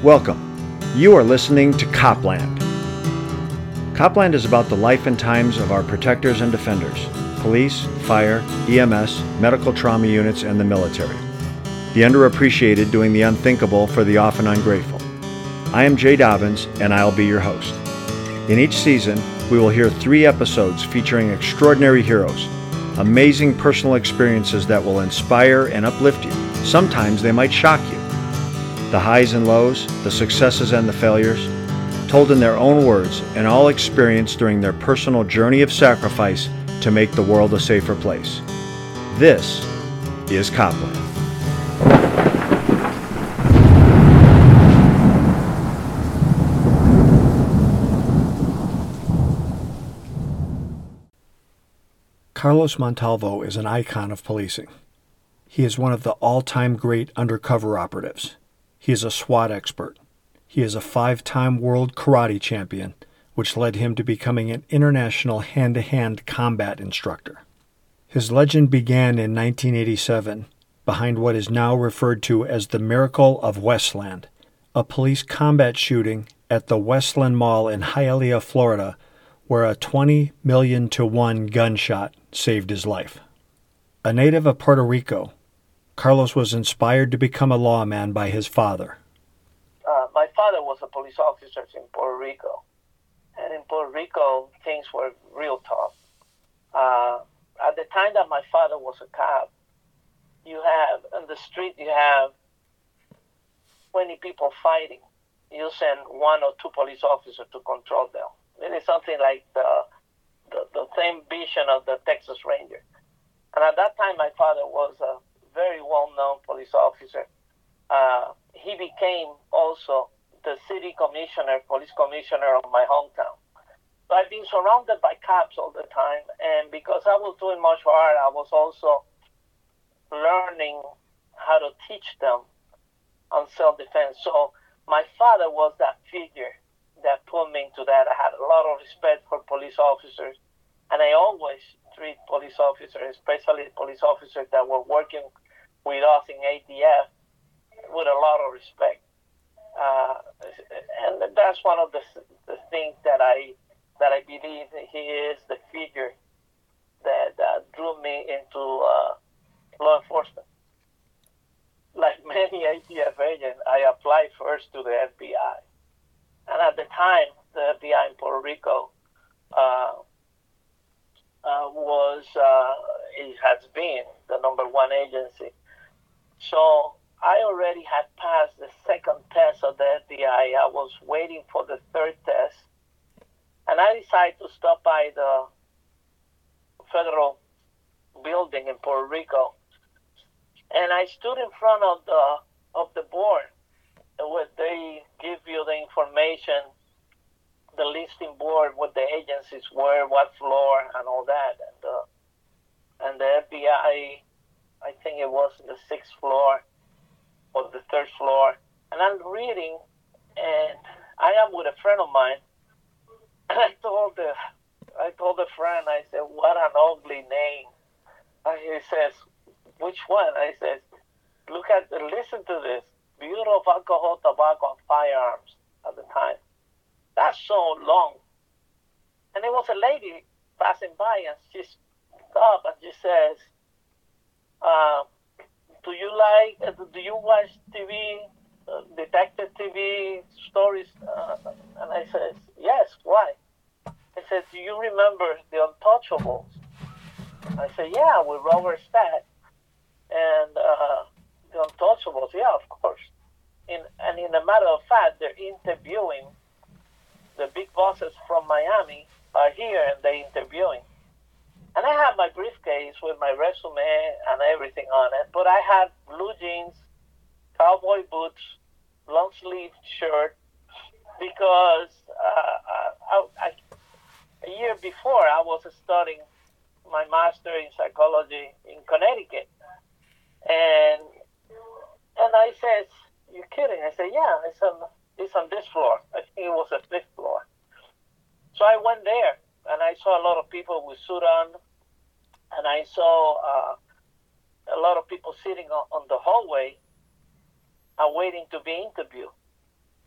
Welcome. You are listening to Copland. Copland is about the life and times of our protectors and defenders, police, fire, EMS, medical trauma units, and the military. The underappreciated doing the unthinkable for the often ungrateful. I am Jay Dobbins, and I'll be your host. In each season, we will hear 3 episodes featuring extraordinary heroes, amazing personal experiences that will inspire and uplift you. Sometimes they might shock you. The highs and lows, the successes and the failures, told in their own words and all experienced during their personal journey of sacrifice to make the world a safer place. This is Copland. Carlos Montalvo is an icon of policing. He is one of the all-time great undercover operatives. He is a SWAT expert. He is a 5-time world karate champion, which led him to becoming an international hand-to-hand combat instructor. His legend began in 1987 behind what is now referred to as the Miracle of Westland, a police combat shooting at the Westland Mall in Hialeah, Florida, where a 20 million to 1 gunshot saved his life. A native of Puerto Rico, Carlos was inspired to become a lawman by his father. My father was a police officer in Puerto Rico, and in Puerto Rico, things were real tough. At the time that my father was a cop, in the street, you have 20 people fighting. You send 1 or 2 police officers to control them. It is something like the same vision of the Texas Ranger. And at that time, my father was a very well-known police officer. He became also the police commissioner of my hometown. So I've been surrounded by cops all the time. And because I was doing martial art, I was also learning how to teach them on self-defense. So my father was that figure that put me into that. I had a lot of respect for police officers, and I always treat police officers, especially police officers that were working with us in ADF, with a lot of respect. And that's one of the things that I believe he is the figure that drew me into law enforcement. Like many ATF agents, I applied first to the FBI. And at the time, the FBI in Puerto Rico it has been the #1 agency. So I already had passed the 2nd test of the FBI. I was waiting for the 3rd test. And I decided to stop by the federal building in Puerto Rico. And I stood in front of the board where they give you the information, the listing board, what the agencies were, what floor, and all that. And the FBI, I think it was the 6th floor or the 3rd floor. And I'm reading, and I am with a friend of mine. And I told the friend, I said, "What an ugly name." And he says, "Which one?" I said, listen to this. Bureau of Alcohol, Tobacco, and Firearms at the time. That's so long. And there was a lady passing by, and she stopped and she says, do you watch TV, detective TV stories? And I said, "Yes, why?" I said, "Do you remember The Untouchables?" I said, "Yeah, with Robert Stack." And The Untouchables, yeah, of course. And in a matter of fact, they're interviewing the big bosses from Miami are here, and they're interviewing. And I have my briefcase with my resume and everything on it, but I had blue jeans, cowboy boots, long sleeve shirt, because a year before I was studying my master in psychology in Connecticut. And I said, "You kidding?" I said, "Yeah, it's on this floor." I think it was the 5th floor. So I went there, and I saw a lot of people with suit on, and I saw a lot of people sitting on the hallway and waiting to be interviewed.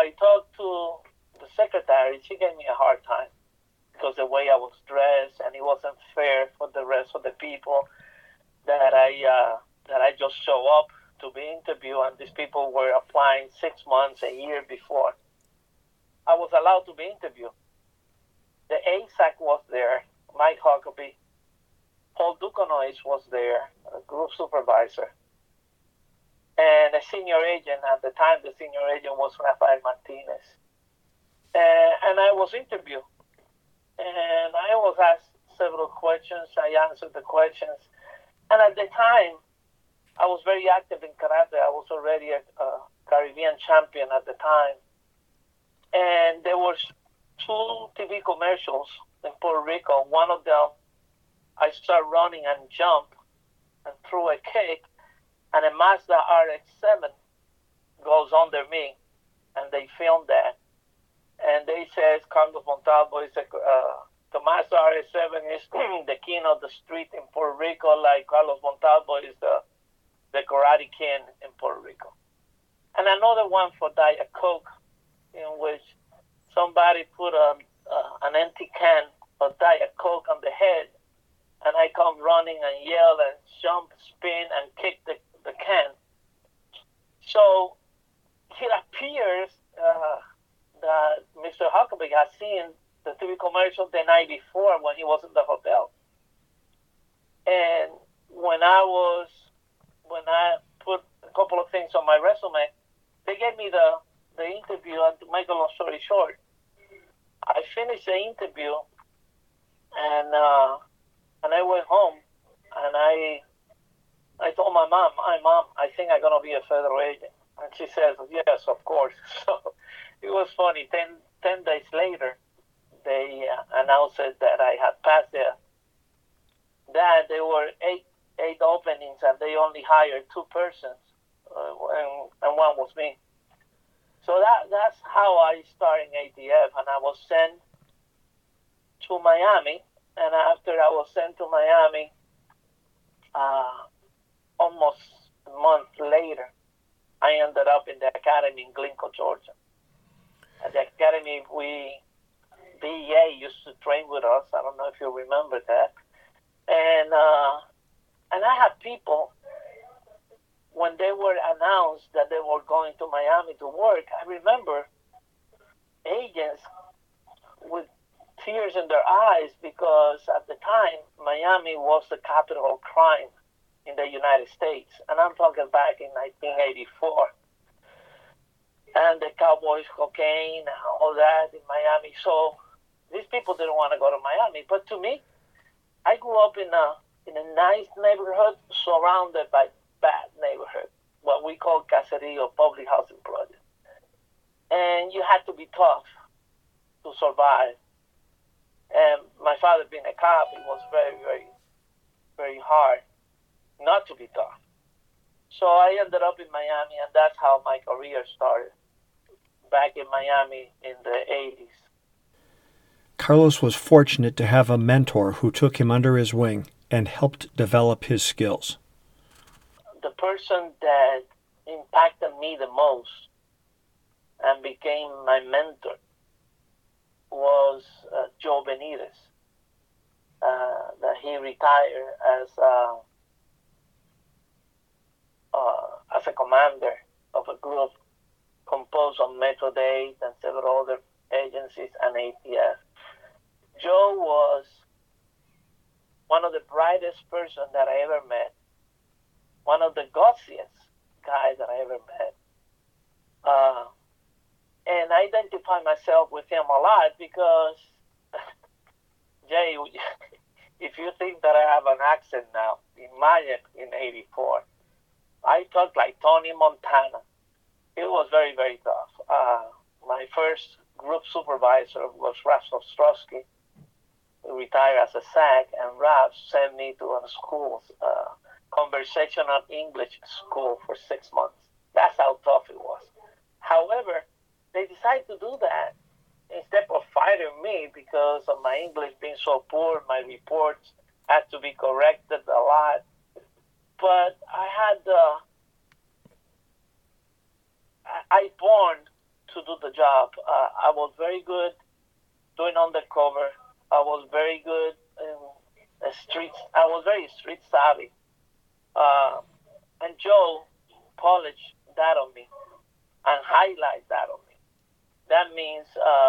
I talked to the secretary, she gave me a hard time because the way I was dressed, and it wasn't fair for the rest of the people that I just show up to be interviewed, and these people were applying 6 months, a year before. I was allowed to be interviewed. The ASAC was there, Mike Huckabee. Paul Duconois was there, a group supervisor. And a senior agent, at the time the senior agent was Rafael Martinez. And I was interviewed. And I was asked several questions. I answered the questions. And at the time, I was very active in karate. I was already a Caribbean champion at the time. And there were 2 TV commercials in Puerto Rico. One of them, I started running and jumped and threw a kick, and a Mazda RX-7 goes under me, and they filmed that. And they says Carlos Montalvo is the Mazda RX-7 is the king of the street in Puerto Rico, like Carlos Montalvo is the Karate King in Puerto Rico. And another one for Diet Coke, in which somebody put an empty can of Diet Coke on the head, and I come running and yell and jump, spin, and kick the can. So it appears that Mr. Huckabee had seen the TV commercial the night before when he was in the hotel. And when I put a couple of things on my resume, they gave me the interview, and to make a long story short, I finished the interview, and I went home, and I told my mom, "Hi, Mom, I think I'm gonna be a federal agent." And she says, "Yes, of course." So it was funny. 10 days later, they announced that I had passed there. That there were eight openings, and they only hired 2 persons, and one was me. So that's how I started in ATF, and I was sent to Miami. And after I was sent to Miami, almost a month later, I ended up in the academy in Glencoe, Georgia. At the academy, DEA used to train with us. I don't know if you remember that. And I had people, when they were announced that they were going to Miami to work, I remember agents with tears in their eyes, because at the time, Miami was the capital of crime in the United States. And I'm talking back in 1984. And the Cowboys cocaine and all that in Miami. So these people didn't want to go to Miami. But to me, I grew up in a nice neighborhood surrounded by bad neighborhood, what we call Caserío, public housing project. And you had to be tough to survive. And my father being a cop, it was very, very, very hard not to be tough. So I ended up in Miami, and that's how my career started, back in Miami in the 80s. Carlos was fortunate to have a mentor who took him under his wing and helped develop his skills. The person that impacted me the most and became my mentor was Joe Benitez. That he retired as a commander of a group composed of Metro-Dade and several other agencies and ATF. Joe was one of the brightest person that I ever met, one of the gutsiest guys that I ever met. And I identify myself with him a lot because, Jay, if you think that I have an accent now, imagine in 84. I talk like Tony Montana. It was very, very tough. My first group supervisor was Ralph Ostrowski, who retired as a SAC, and Ralph sent me to a school, conversational English school for 6 months. That's how tough it was. However, they decided to do that instead of firing me because of my English being so poor. My reports had to be corrected a lot. But I born to do the job. I was very good doing undercover. I was very good in the streets. I was very street savvy. And Joe polished that on me and highlight that on me. That means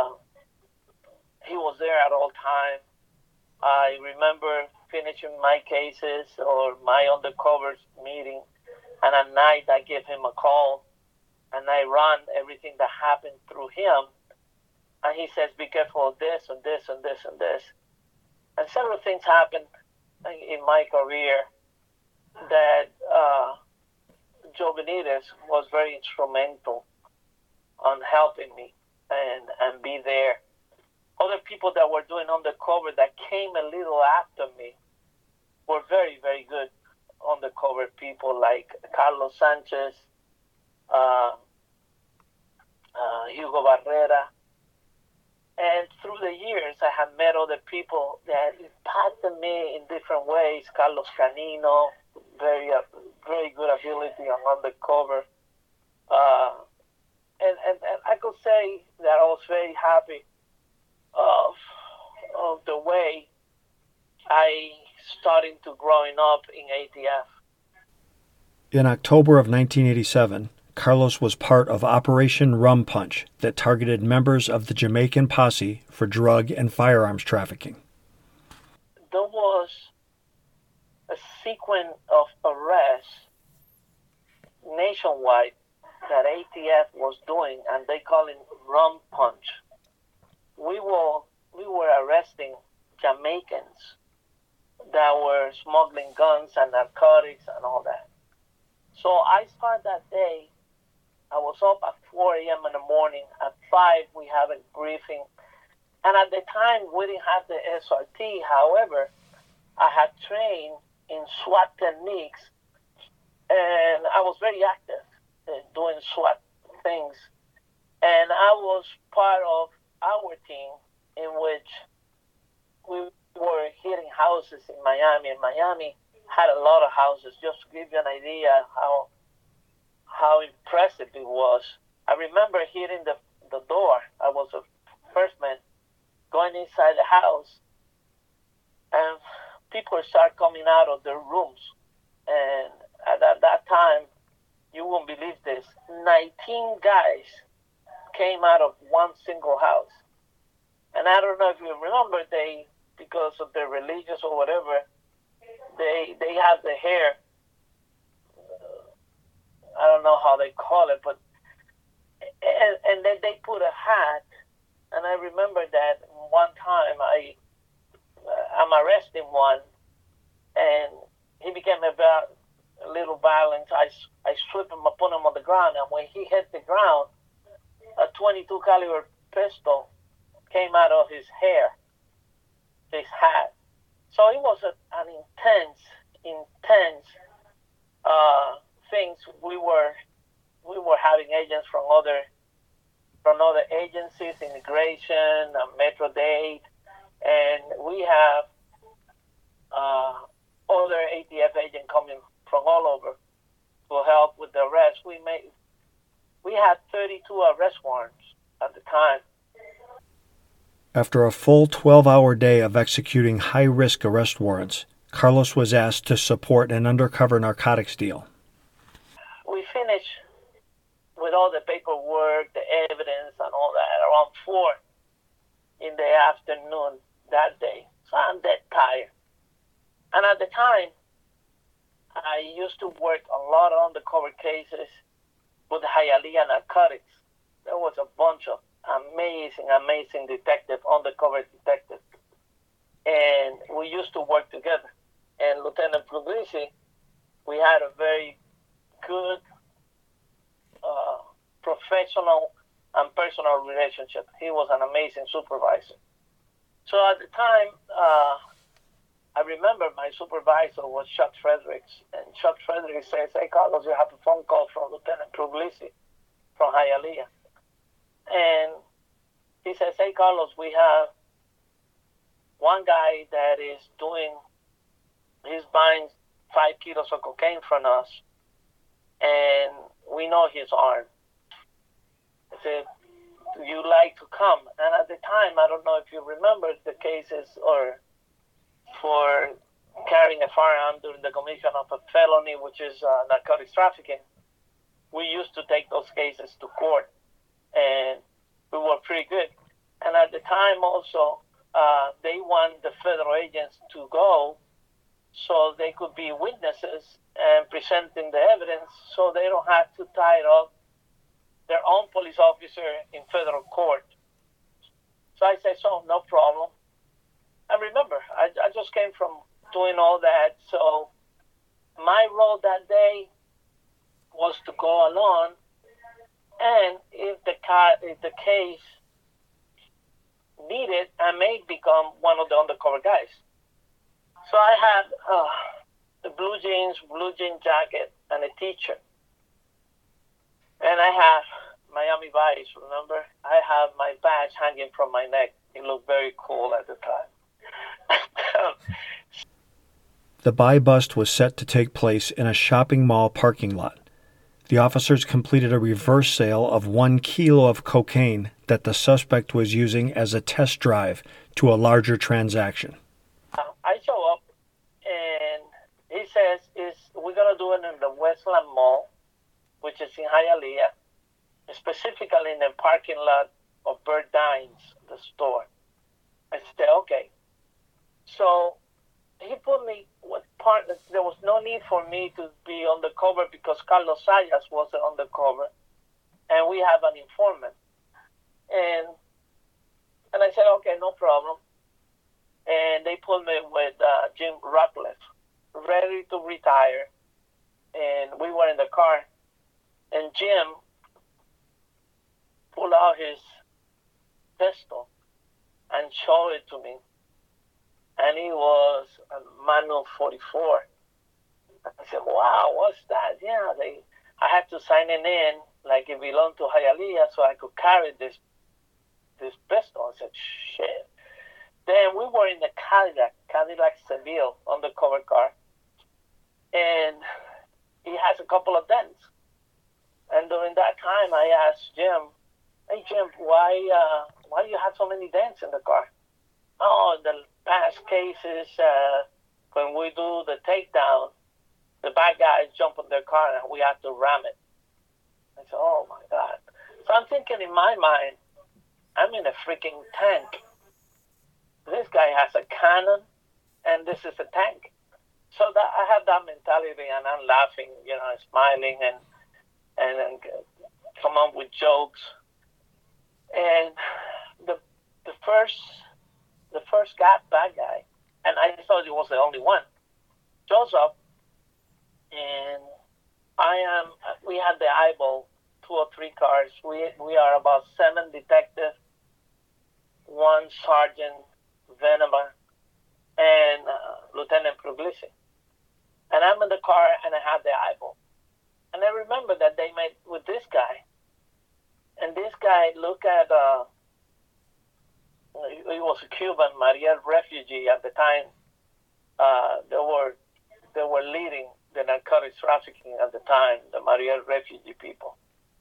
he was there at all times. I remember finishing my cases or my undercover meeting, and at night I give him a call, and I run everything that happened through him. And he says, be careful of this and this and this and this. And several things happened in my career that Joe Benitez was very instrumental on helping me and be there. Other people that were doing undercover that came a little after me were very, very good undercover people like Carlos Sanchez, Hugo Barrera. And through the years, I have met other people that impacted me in different ways. Carlos Canino, very good ability on undercover. And I could say that I was very happy of the way I started to growing up in ATF. In October of 1987, Carlos was part of Operation Rum Punch that targeted members of the Jamaican posse for drug and firearms trafficking. There was a sequence of arrests nationwide that ATF was doing, and they call it Rum Punch. We were arresting Jamaicans that were smuggling guns and narcotics and all that. So I started that day. I was up at 4 a.m. in the morning. At 5, we have a briefing. And at the time, we didn't have the SRT. However, I had trained in SWAT techniques, and I was very active in doing SWAT things. And I was part of our team in which we were hitting houses in Miami. And Miami had a lot of houses. Just to give you an idea how impressive it was. I remember hitting the door. I was the first man going inside the house, and people start coming out of their rooms. And at that time, you won't believe this, 19 guys came out of one single house. And I don't know if you remember, they, because of their religious or whatever, they have the hair, I don't know how they call it, but, and then they put a hat. And I remember that one time I'm arresting one, and he became a little violent. I stripped him, I put him on the ground, and when he hit the ground, a 22 caliber pistol came out of his hair, his hat. So it was an intense things. We were having agents from other agencies, immigration, Metro-Dade, and we have other ATF agents coming from all over to help with the arrest. We had 32 arrest warrants at the time. After a full 12-hour day of executing high-risk arrest warrants, Carlos was asked to support an undercover narcotics deal. We finished with all the paperwork, the evidence, and all that around 4 in the afternoon that day. So I'm dead tired. And at the time, I used to work a lot of undercover cases with Hialeah Narcotics. There was a bunch of amazing undercover detectives. And we used to work together. And Lieutenant Puglisi, we had a very good professional and personal relationship. He was an amazing supervisor. So at the time, I remember my supervisor was Chuck Fredericks. And Chuck Fredericks says, hey, Carlos, you have a phone call from Lieutenant Puglisi from Hialeah. And he says, hey, Carlos, we have one guy that is he's buying 5 kilos of cocaine from us, and we know he's armed. I said, to come. And at the time, I don't know if you remember the cases or for carrying a firearm during the commission of a felony, which is narcotics trafficking. We used to take those cases to court, and we were pretty good. And at the time also, they want the federal agents to go so they could be witnesses and presenting the evidence so they don't have to tie up their own police officer in federal court. So I said, so no problem. And remember, I just came from doing all that. So my role that day was to go along, and if the case needed, I may become one of the undercover guys. So I had the blue jeans, blue jean jacket, and a t-shirt. And I have Miami Vice, remember? I have my badge hanging from my neck. It looked very cool at the time. The buy bust was set to take place in a shopping mall parking lot. The officers completed a reverse sale of 1 kilo of cocaine that the suspect was using as a test drive to a larger transaction. I show up, and he says, we're going to do it in the Westland Mall, which is in Hialeah, specifically in the parking lot of Bird Dines, the store. I said, okay. So he put me with partners. There was no need for me to be undercover because Carlos Sayas was undercover, and we have an informant. And I said, okay, no problem. And they put me with Jim Rockcliffe, ready to retire. And we were in the car, and Jim pulled out his pistol and showed it to me. And it was a Magnum 44. I said, wow, what's that? Yeah, I had to sign it in like it belonged to Hialeah so I could carry this pistol. I said, shit. Then we were in the Cadillac Seville undercover car. And he has a couple of dents. And during that time, I asked Jim, hey, Jim, why you have so many dents in the car? Oh, the past cases, when we do the takedown, the bad guys jump in their car and we have to ram it. I said, oh, my God. So I'm thinking in my mind, I'm in a freaking tank. This guy has a cannon, and this is a tank. So that I have that mentality, and I'm laughing, smiling, and come up with jokes. And the first bad guy, and I thought he was the only one, shows up, and we had the eyeball, 2 or 3 cars. We are about 7 detectives, 1 sergeant, Venema, and Lieutenant Puglisi. And I'm in the car, and I have the eyeball. And I remember that they met with this guy. And this guy looked at, he was a Cuban Mariel refugee at the time. They were leading the narcotics trafficking at the time, the Mariel refugee people.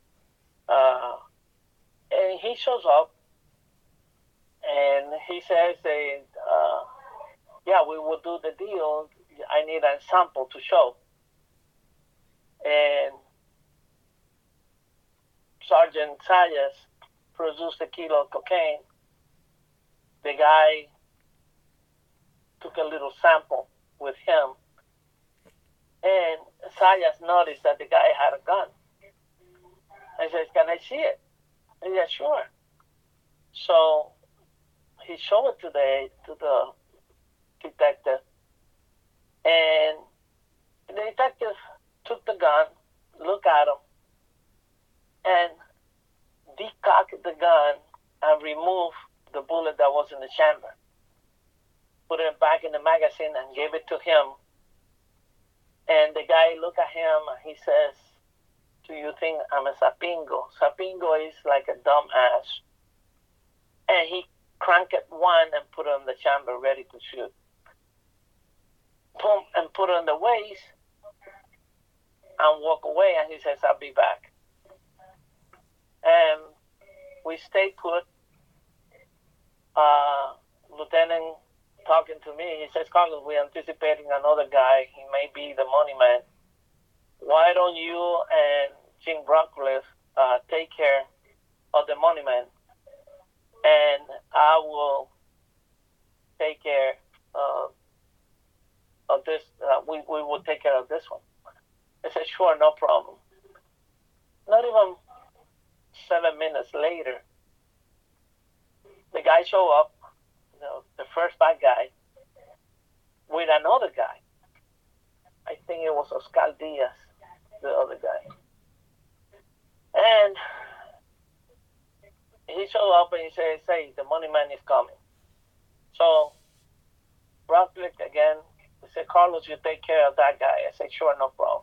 And he shows up, and he says, yeah, we will do the deal. I need a sample to show. And Sergeant Sayas produced a kilo of cocaine. The guy took a little sample with him, and Sayas noticed that the guy had a gun. I said, can I see it? He said, sure. So he showed it to the detective, and the detective took the gun, looked at him, and decocked the gun and removed the bullet that was in the chamber. Put it back in the magazine and gave it to him. And the guy looked at him and he says, do you think I'm a sapingo? Sapingo is like a dumbass. And he cranked one and put it in the chamber ready to shoot. Boom, and put it in the waist and walk away, and he says, I'll be back. And we stayed put, lieutenant talking to me, he says, Carlos, we're anticipating another guy. He may be the money man. Why don't you and Jim Brockcliffe take care of the money man, and I will take care of this. We will take care of this one. I said, sure, no problem. Not even 7 minutes later, the guy show up, the first bad guy, with another guy. I think it was Oscar Diaz, the other guy. And he showed up and he says, hey, the money man is coming. So Brockcliffe again, he said, Carlos, you take care of that guy. I said, sure, no problem.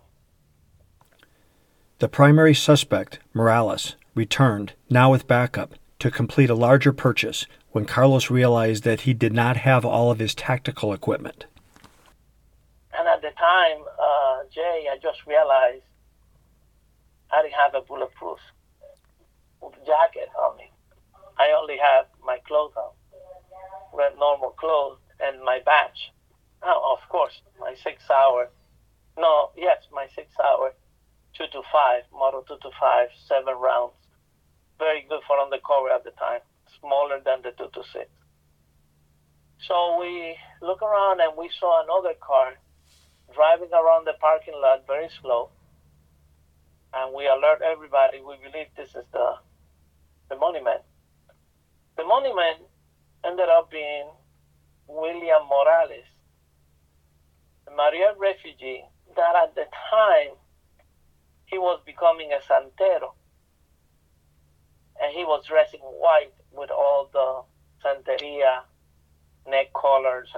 The primary suspect, Morales, returned, now with backup, to complete a larger purchase when Carlos realized that he did not have all of his tactical equipment. And at the time, Jay, I just realized I didn't have a bulletproof jacket on me. I only had my clothes on, red normal clothes, and my badge. Oh, of course, my 6 hour, my 6 hour 225, Model 225, 7 rounds. Very good for undercover at the time, smaller than the 226. So we look around and we saw another car driving around the parking lot very slow. And we alert everybody, we believe this is the money man. The money man ended up being William Morales, a Mariel refugee that at the time he was becoming a santero. And he was dressing white with all the Santeria neck collars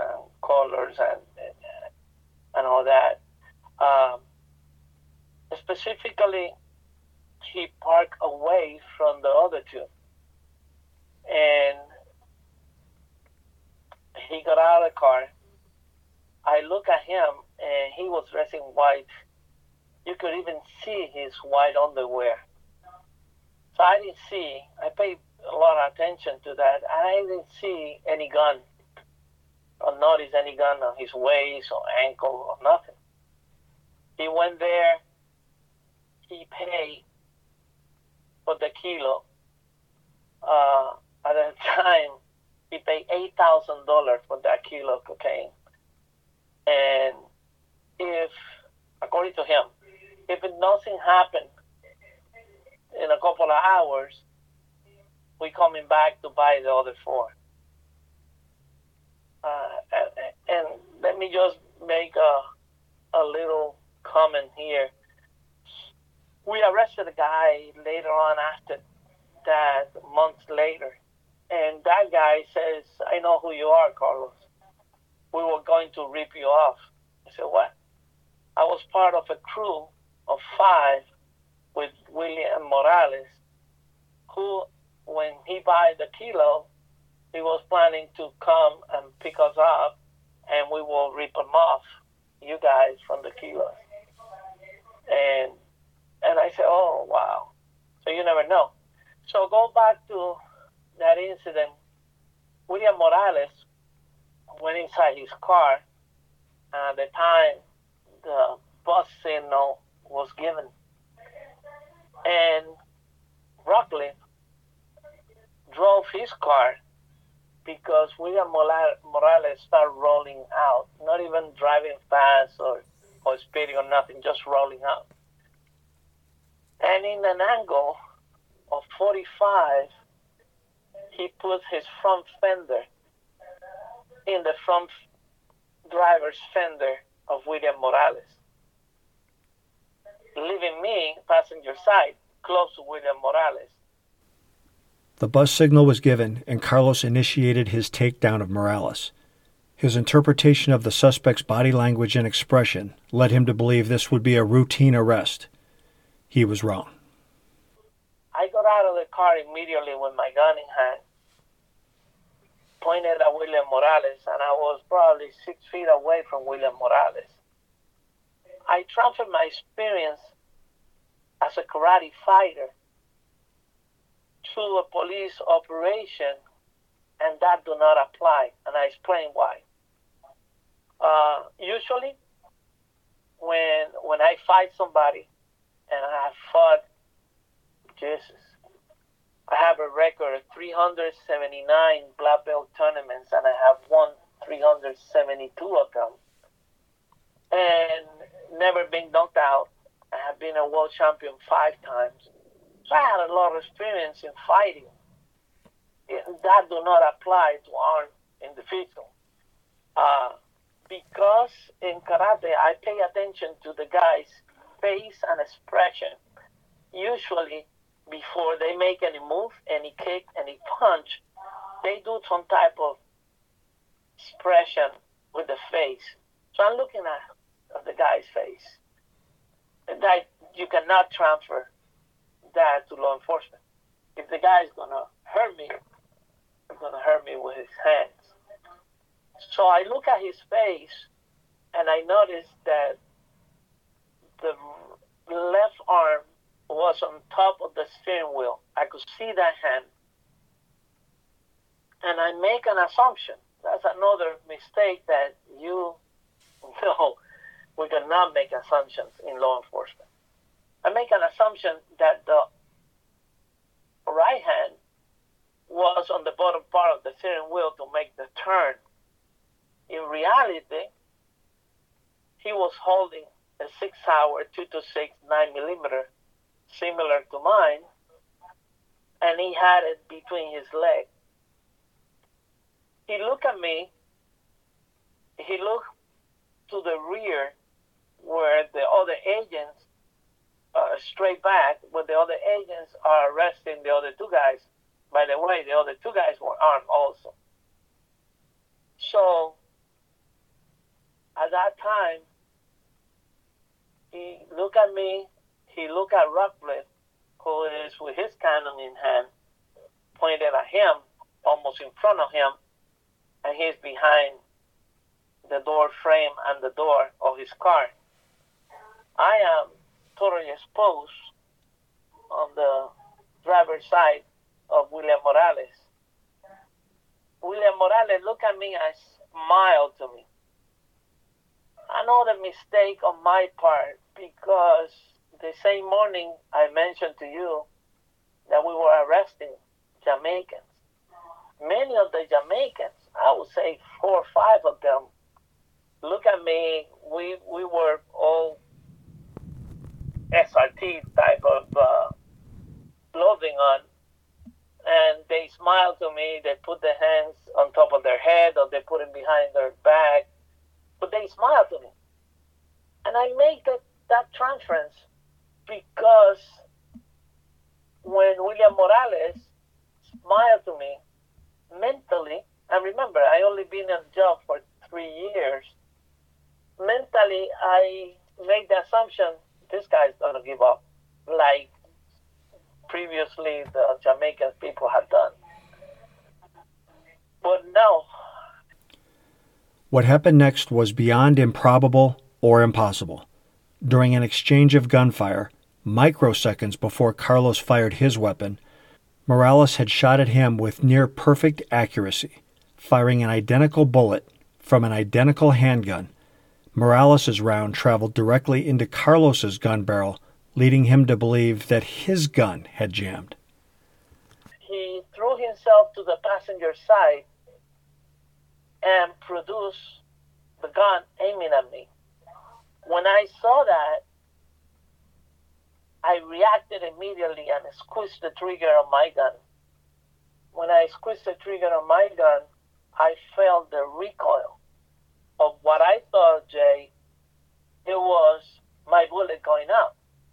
and all that. Specifically, he parked away from the other two. And he got out of the car. I look at him, and he was dressing white. You could even see his white underwear. So I paid a lot of attention to that. I didn't see any gun or notice any gun on his waist or ankle or nothing. He went there, he paid for the kilo. At the time, he paid $8,000 for that kilo of cocaine. And according to him, if nothing happened in a couple of hours, we coming back to buy the other 4. And let me just make a little comment here. We arrested a guy later on after that, months later. And that guy says, I know who you are, Carlos. We were going to rip you off. I said, what? I was part of a crew of 5 with William Morales, who, when he bought the kilo, he was planning to come and pick us up, and we will rip him off, you guys, from the kilos. And I said, oh, wow. So you never know. So go back to that incident. William Morales went inside his car, and at the time, the bus signal was given. And Brockcliffe drove his car because William Morales started rolling out, not even driving fast or speeding or nothing, just rolling out. And in an angle of 45, he put his front fender in the front driver's fender of William Morales, leaving me, passenger side, close to William Morales. The bus signal was given, and Carlos initiated his takedown of Morales. His interpretation of the suspect's body language and expression led him to believe this would be a routine arrest. He was wrong. I got out of the car immediately with my gun in hand, pointed at William Morales, and I was probably 6 feet away from William Morales. I transferred my experience as a karate fighter to a police operation and that do not apply, and I explain why. Usually, when I fight somebody, and I have fought, Jesus, I have a record of 379 black belt tournaments, and I have won 372 of them, and never been knocked out. I have been a world champion 5 times. So I had a lot of experience in fighting. That do not apply to armed individual. Because in karate, I pay attention to the guy's face and expression. Usually, before they make any move, any kick, any punch, they do some type of expression with the face. So I'm looking at the guy's face. That you cannot transfer that to law enforcement. If the guy is gonna hurt me, he's gonna hurt me with his hands. So I look at his face, and I notice that the left arm was on top of the steering wheel. I could see that hand. And I make an assumption. That's another mistake that you know we cannot make assumptions in law enforcement. I make an assumption that the right hand was on the bottom part of the steering wheel to make the turn. In reality, he was holding a 6-hour 226 9mm, similar to mine, and he had it between his legs. He looked at me. He looked to the rear where the other agents are straight back, where the other agents are arresting the other 2 guys. By the way, the other 2 guys were armed also. So at that time, he looked at me, he looked at Rockcliffe, who is with his cannon in hand, pointed at him, almost in front of him, and he's behind the door frame and the door of his car. I am totally exposed on the driver's side of William Morales. William Morales looked at me and smiled to me. Another mistake on my part, because the same morning I mentioned to you that we were arresting Jamaicans. Many of the Jamaicans, I would say 4 or 5 of them, look at me. We were all SRT type of clothing on, and they smiled to me. They put their hands on top of their head, or they put it behind their back, but they smiled to me. And I made that transference because when William Morales smiled to me mentally, and remember, I only been in the job for 3 years, mentally I made the assumption this guy's gonna give up, like previously the Jamaican people had done. But no. What happened next was beyond improbable or impossible. During an exchange of gunfire, microseconds before Carlos fired his weapon, Morales had shot at him with near-perfect accuracy, firing an identical bullet from an identical handgun. Morales' round traveled directly into Carlos's gun barrel, leading him to believe that his gun had jammed. He threw himself to the passenger side and produced the gun aiming at me. When I saw that, I reacted immediately and squeezed the trigger on my gun. When I squeezed the trigger on my gun, I felt the recoil of what I thought, Jay, it was my bullet going out.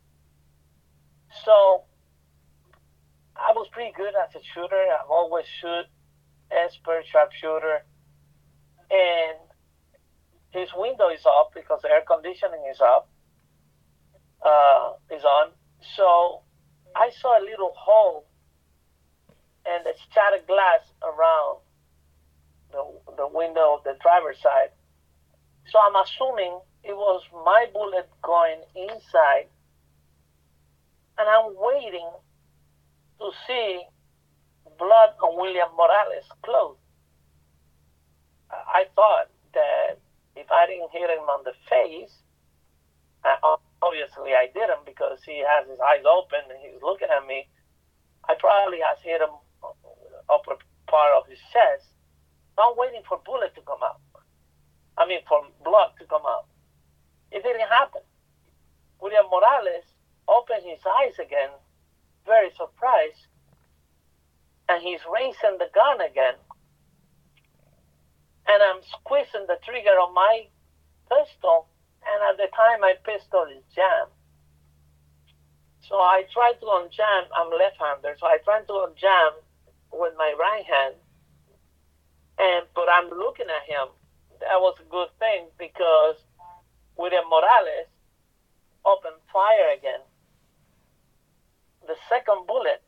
So I was pretty good as a shooter. I've always shoot, expert sharpshooter. And his window is up because the air conditioning is up, is on. So I saw a little hole and a shattered glass around the window of the driver's side. So I'm assuming it was my bullet going inside, and I'm waiting to see blood on William Morales' clothes. I thought that if I didn't hit him on the face, obviously I didn't because he has his eyes open and he's looking at me, I probably has hit him upper part of his chest. I'm waiting for bullet to come out. For blood to come out. It didn't happen. William Morales opened his eyes again, very surprised, and he's raising the gun again. And I'm squeezing the trigger on my pistol, and at the time my pistol is jammed. So I try to unjam, I'm left-hander, so I try to unjam with my right hand, but I'm looking at him. That was a good thing because William Morales opened fire again. The second bullet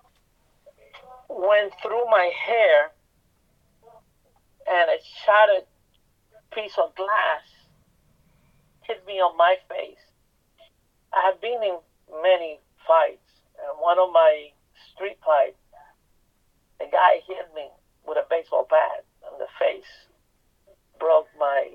went through my hair and a shattered piece of glass hit me on my face. I have been in many fights, and one of my street fights, a guy hit me with a baseball bat in the face, broke my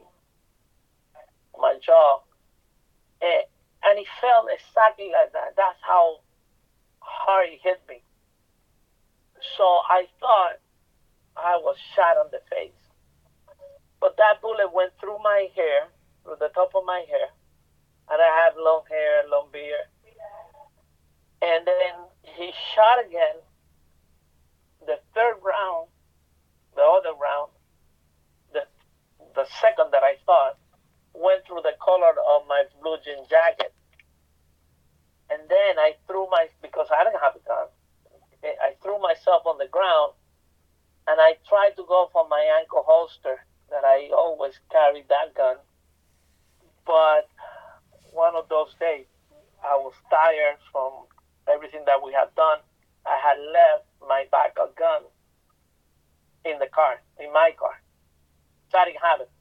jaw, and he felt exactly like that. That's how hard he hit me. So I thought I was shot on the face. But that bullet went through my hair, through the top of my hair, and I have long hair, long beard. And then he shot again. The third round, the other round, the second that I thought, went through the collar of my blue jean jacket. And then I because I didn't have a gun, I threw myself on the ground, and I tried to go for my ankle holster that I always carried that gun. But one of those days, I was tired from everything that we had done. I had left my backup gun in the car, in my car. So I didn't have it.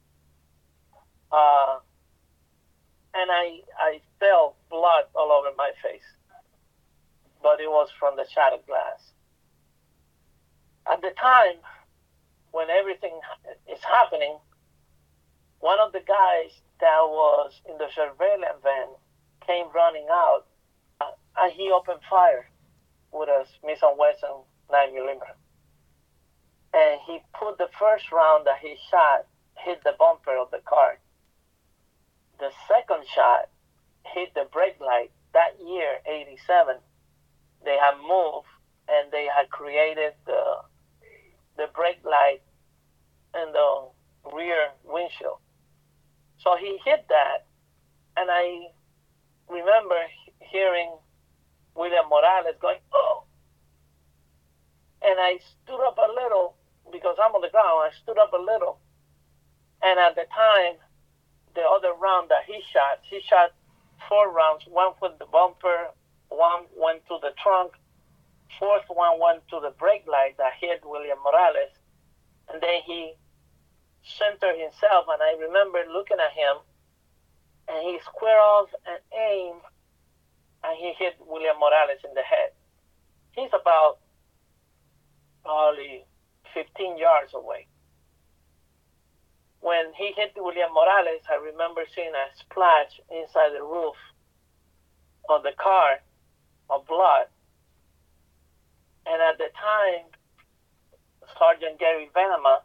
And I felt blood all over my face. But it was from the shattered glass. At the time, when everything is happening, one of the guys that was in the surveillance van came running out, and he opened fire with a Smith & Wesson 9mm. And he put the first round that he shot, hit the bumper of the car. The second shot hit the brake light. That year, 87, they had moved and they had created the brake light in the rear windshield. So he hit that, and I remember hearing William Morales going, "Oh!" And I stood up a little, because I'm on the ground, I stood up a little. And at the time, the other round that he shot 4 rounds, one with the bumper, one went to the trunk, fourth one went to the brake light that hit William Morales. And then he centered himself, and I remember looking at him, and he squared off and aimed, and he hit William Morales in the head. He's about probably 15 yards away. When he hit William Morales, I remember seeing a splash inside the roof of the car of blood. And at the time, Sergeant Gary Venema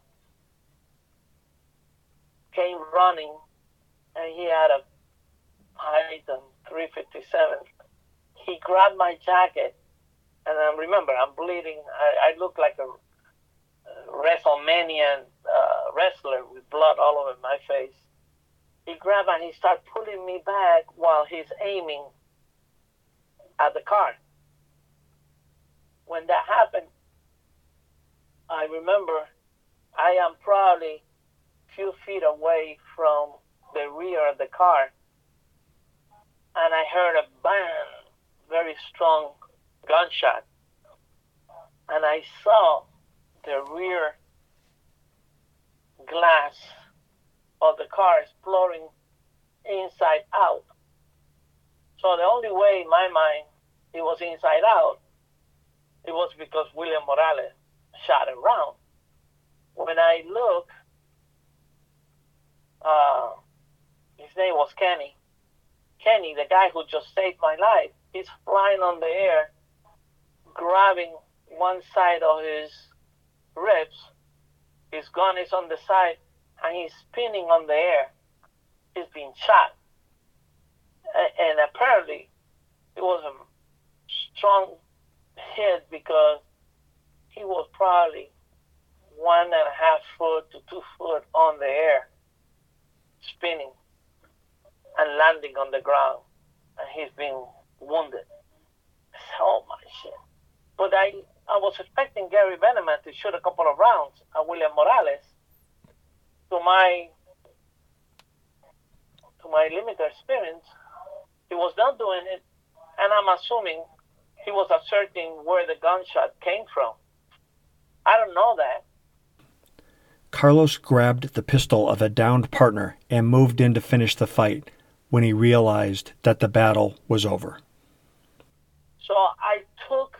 came running, and he had a Python 357. He grabbed my jacket, and I remember I'm bleeding. I look like a WrestleMania wrestler with blood all over my face. He grabbed and he started pulling me back while he's aiming at the car. When that happened, I remember I am probably a few feet away from the rear of the car, and I heard a bang, very strong gunshot, and I saw the rear glass of the car exploding inside out. So the only way in my mind it was inside out it was because William Morales shot a round. When I look, his name was Kenny. Kenny, the guy who just saved my life, he's flying on the air, grabbing one side of his ribs. His gun is on the side, and he's spinning on the air. He's being shot. And apparently, it was a strong hit because he was probably 1.5 foot to 2 foot on the air, spinning and landing on the ground, and he's been wounded. Oh my shit! But I was expecting Gary Beneman to shoot a couple of rounds at William Morales. To my limited experience, he was not doing it, and I'm assuming he was asserting where the gunshot came from. I don't know that. Carlos grabbed the pistol of a downed partner and moved in to finish the fight when he realized that the battle was over. So I took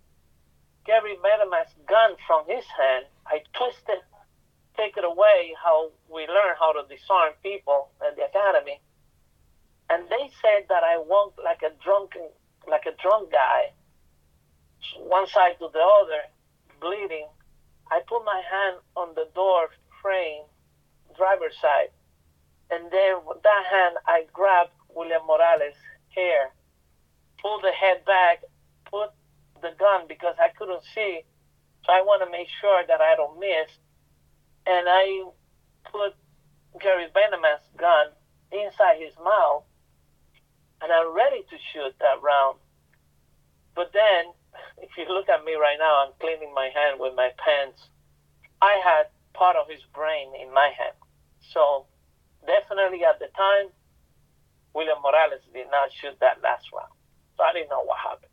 Gary Beneman's gun from his hand. I twisted, take it away, how we learn how to disarm people at the academy. And they said that I walked like a drunk guy, one side to the other, bleeding. I put my hand on the door frame, driver's side, and then with that hand I grabbed William Morales' hair, pulled the head back, put the gun because I couldn't see, so I want to make sure that I don't miss, and I put Gary Beneman's gun inside his mouth, and I'm ready to shoot that round. But then, if you look at me right now, I'm cleaning my hand with my pants. I had part of his brain in my hand. So definitely at the time, William Morales did not shoot that last round. So I didn't know what happened.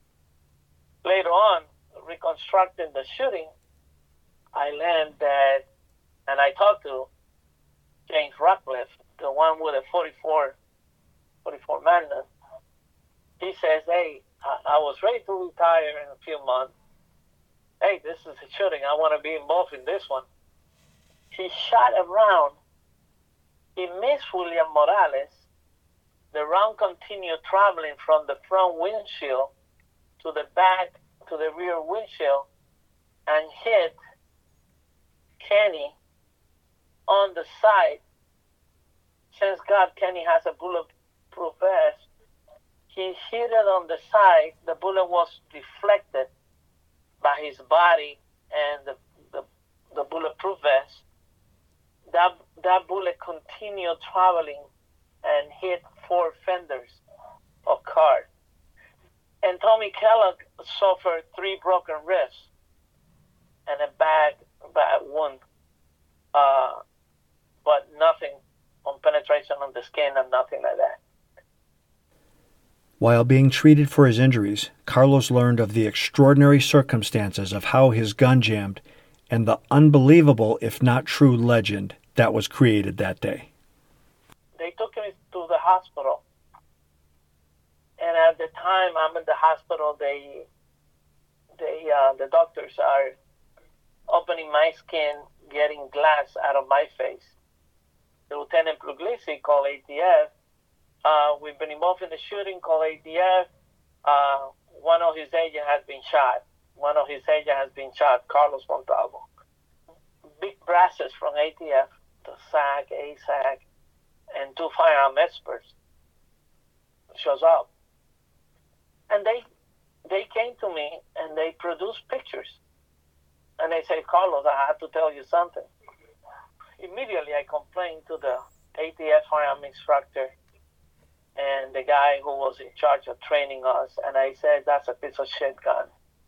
Later on, reconstructing the shooting, I learned that, and I talked to James Ratcliffe, the one with a 44 Magnum. He says, hey, I was ready to retire in a few months. Hey, this is a shooting. I want to be involved in this one. He shot a round. He missed William Morales. The round continued traveling from the front windshield to the back, to the rear windshield, and hit Kenny on the side. Since God, Kenny has a bulletproof vest, he hit it on the side. The bullet was deflected by his body and the bulletproof vest. That bullet continued traveling and hit 4 fenders of cars. And Tommy Kellogg suffered 3 broken wrists and a bad wound, but nothing on penetration on the skin and nothing like that. While being treated for his injuries, Carlos learned of the extraordinary circumstances of how his gun jammed and the unbelievable, if not true, legend that was created that day. They took me to the hospital. And at the time I'm in the hospital, the doctors are opening my skin, getting glass out of my face. Lieutenant Puglisi called ATF. We've been involved in the shooting, called ATF. One of his agents has been shot. Carlos Montalvo. Big brasses from ATF, the SAC, ASAC, and 2 firearm experts shows up. And they came to me and they produced pictures. And they said, Carlos, I have to tell you something. Immediately I complained to the ATF firearm instructor and the guy who was in charge of training us. And I said, that's a piece of shit gun.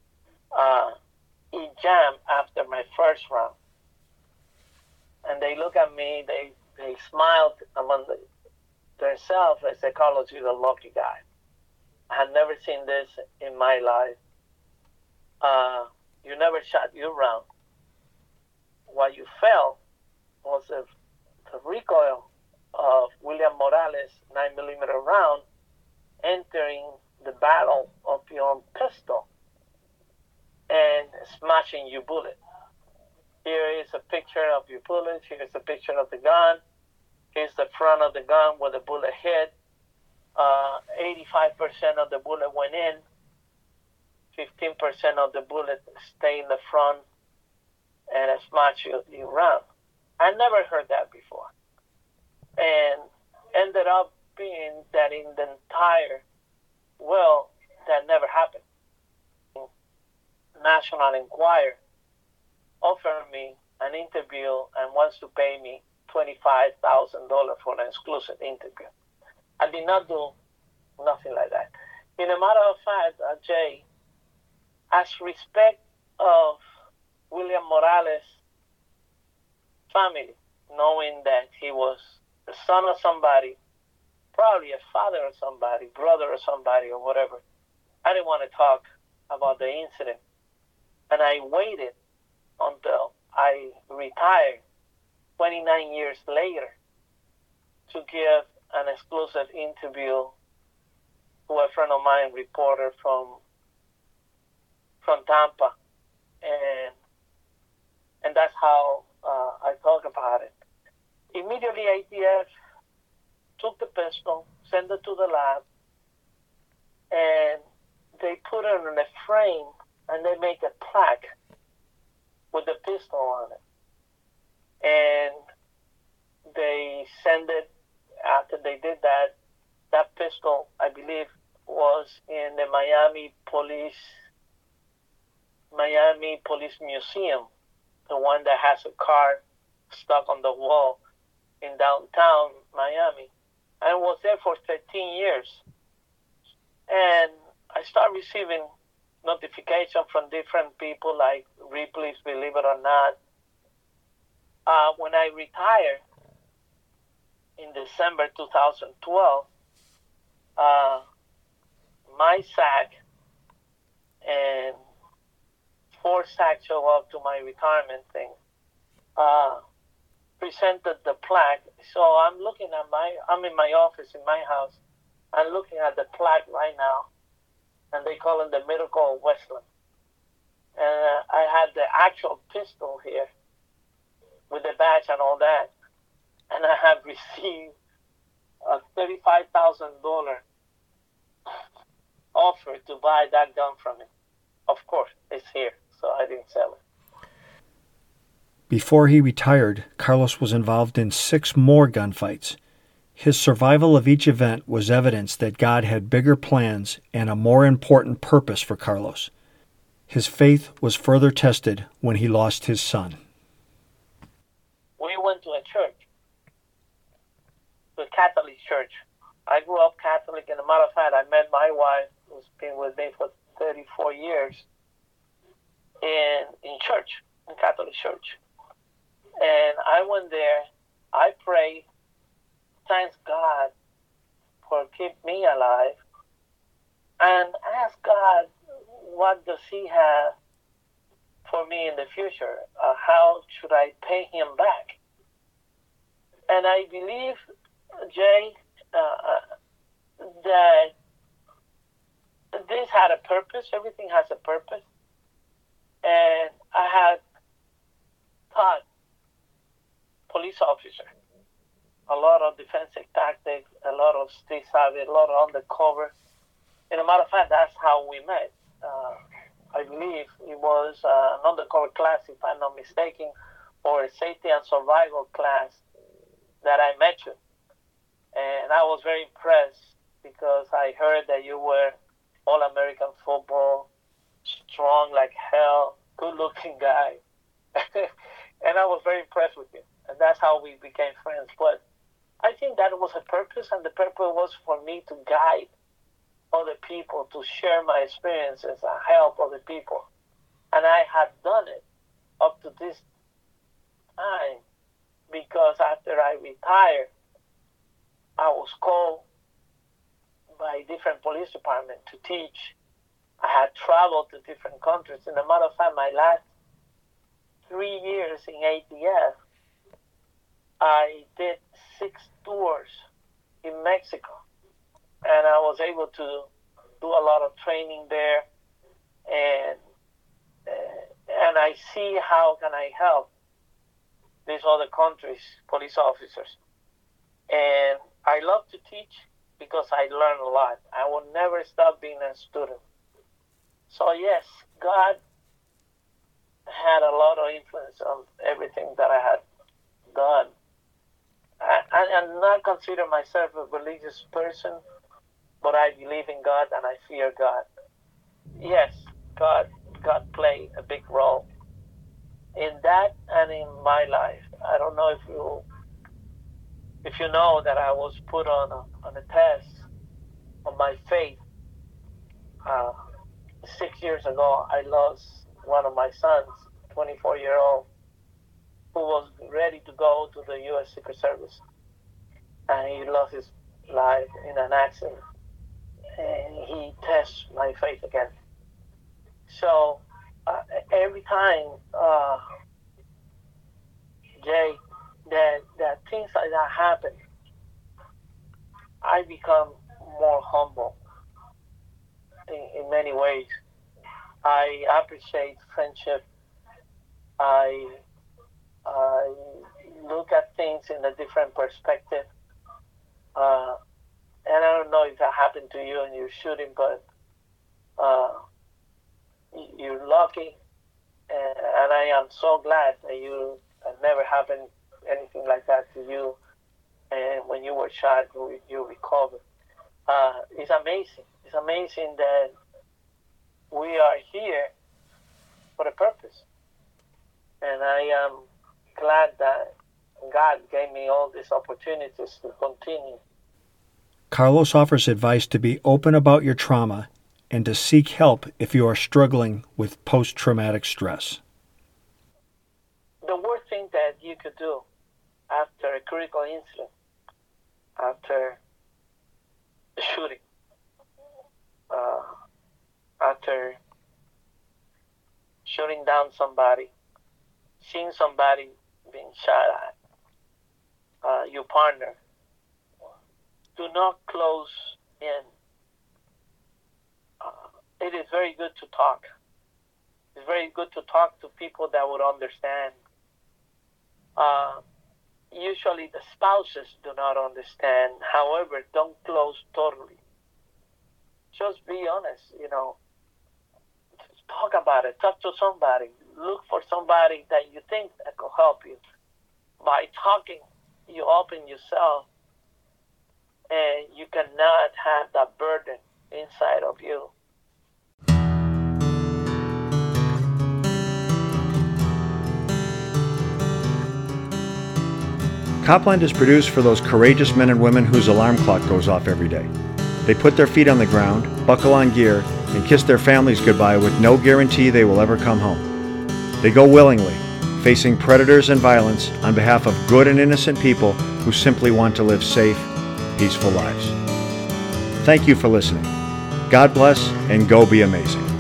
It jammed after my first round. And they look at me, they smiled among themselves. They said, Carlos, you're a lucky guy. I had never seen this in my life. You never shot your round. What you felt was the recoil of William Morales' 9mm round entering the barrel of your own pistol. and smashing your bullet. Here is a picture of your bullet. Here's a picture of the gun. Here's the front of the gun where the bullet hit. 85% of the bullet went in. 15% of the bullet stay in the front and smash you around. I never heard that before. And ended up being that in the entire world, that never happened. National Enquirer offered me an interview and wants to pay me $25,000 for an exclusive interview. I did not do nothing like that. In a matter of fact, Jay, as respect of William Morales' family, knowing that he was the son of somebody, probably a father of somebody, brother of somebody, or whatever, I didn't want to talk about the incident. And I waited until I retired 29 years later to give an exclusive interview to a friend of mine, reporter from Tampa, and that's how I talk about it. Immediately, ATF took the pistol, sent it to the lab, and they put it in a frame, and they make a plaque with the pistol on it. And they send it, after they did that, that pistol, I believe, was in the Miami Police Museum, the one that has a car stuck on the wall in downtown Miami. And was there for 13 years. And I started receiving notification from different people like Ripley's, believe it or not. When I retired in December 2012, my SAC and 4 SAC show up to my retirement thing, presented the plaque. So I'm in my office in my house. I'm looking at the plaque right now, and they call it the Miracle of Westland. And I had the actual pistol here with the badge and all that. And I have received a $35,000 offer to buy that gun from him. Of course, it's here, so I didn't sell it. Before he retired, Carlos was involved in 6 more gunfights. His survival of each event was evidence that God had bigger plans and a more important purpose for Carlos. His faith was further tested when he lost his son. We went to a church, to a Catholic church. I grew up Catholic, and as a matter of fact, I met my wife, who's been with me for 34 years, in church, in Catholic church. And I went there, I prayed, thanks God for keeping me alive, and asked God, what does he have for me in the future? How should I pay him back? And I believe, Jay, that this had a purpose. Everything has a purpose. And I had taught police officers a lot of defensive tactics, a lot of street savvy, a lot of undercover. And as a matter of fact, that's how we met. I believe it was an undercover class, if I'm not mistaken, or a safety and survival class that I met you. And I was very impressed because I heard that you were All-American football, strong like hell, good-looking guy. And I was very impressed with you. And that's how we became friends. But I think that was a purpose, and the purpose was for me to guide other people, to share my experiences and help other people. And I had done it up to this time because after I retired, I was called by different police departments to teach. I had traveled to different countries. And as a matter of fact, my last 3 years in ATF, I did 6 tours in Mexico. And I was able to do a lot of training there. And and I see how can I help these other countries' police officers. And I love to teach because I learn a lot. I will never stop being a student. So yes, God had a lot of influence on everything that I had done. I'm not consider myself a religious person, but I believe in God and I fear God. Yes, God played a big role in that and in my life. I don't know if you know that I was put on a test on my faith. 6 years ago, I lost one of my sons, 24-year-old, who was ready to go to the U.S. Secret Service. And he lost his life in an accident. And he tests my faith again. So every time, Jay, that things like that happen, I become more humble in many ways. I appreciate friendship. I look at things in a different perspective. And I don't know if that happened to you and you're shooting, but you're lucky. And I am so glad that you never happened anything like that to you. And when you were shot, you recovered. It's amazing. It's amazing that we are here for a purpose. And I am glad that God gave me all these opportunities to continue. Carlos offers advice to be open about your trauma and to seek help if you are struggling with post-traumatic stress. The worst thing that you could do after a critical incident, after a shooting, after shooting down somebody, seeing somebody being shot at, your partner, do not close in. It is very good to talk. It's very good to talk to people that would understand. Usually the spouses do not understand. However, don't close totally. Just be honest, Just talk about it. Talk to somebody. Look for somebody that you think that could help you. By talking, you open yourself, and you cannot have that burden inside of you. Copland is produced for those courageous men and women whose alarm clock goes off every day. They put their feet on the ground, buckle on gear, and kiss their families goodbye with no guarantee they will ever come home. They go willingly, facing predators and violence on behalf of good and innocent people who simply want to live safe, peaceful lives. Thank you for listening. God bless and go be amazing.